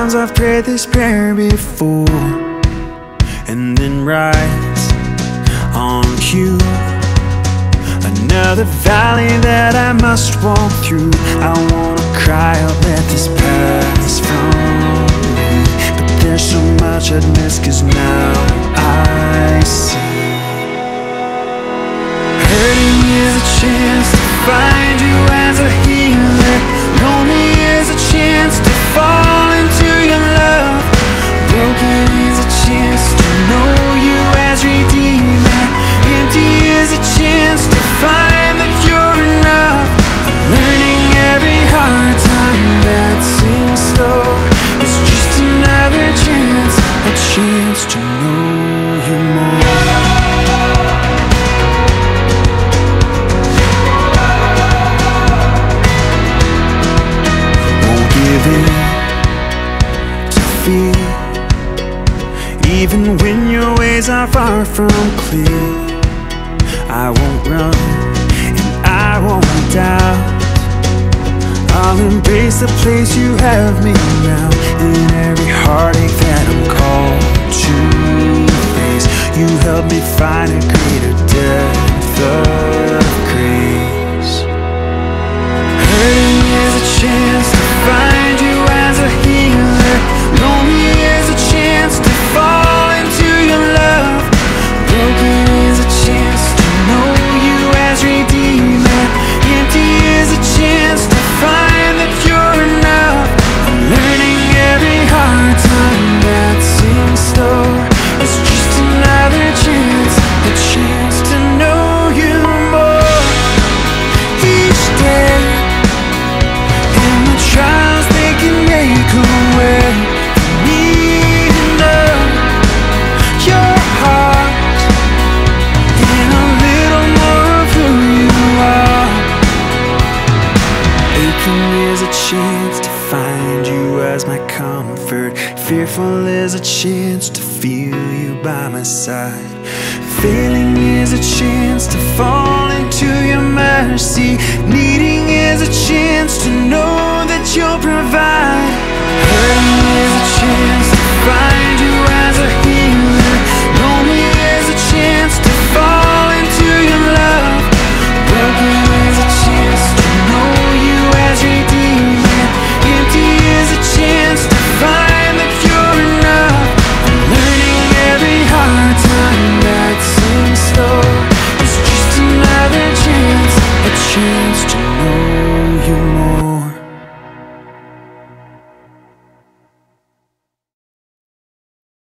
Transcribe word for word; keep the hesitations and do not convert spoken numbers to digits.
times I've prayed this prayer before, and then rise on cue. Another valley that I must walk through. I wanna cry out, let this pass from me, but there's so much I'd miss, 'cause now I see. Hurting is a chance to find you as a healer. Lonely is a chance to fall into your love. Broken is a chance to know you as Redeemer. Empty is a chance to find that you're enough. I'm learning every hard time that seems slow. It's just another chance, a chance to know you more. Won't give in to fear, even when your ways are far from clear. I won't run and I won't doubt. I'll embrace the place you have me now. In every heartache that I'm called to face, you help me find a greater depth of grace. Hurting is a chance to find you as a healer. Lonely is a chance to fall into your love. Broken is a chance to know you as Redeemer. Empty is a chance to find that you're enough. I'm learning every hard time that seems slow. It's just another chance, a chance to know you more. Each day, and the trials they can make a way for me to know your heart and a little more of who you are. Aching is a chance to find you as my comfort. Fearful is a chance to feel you by my side. Failing is a chance to fall into your mercy. Needing is a chance to know that you'll provide. Hurting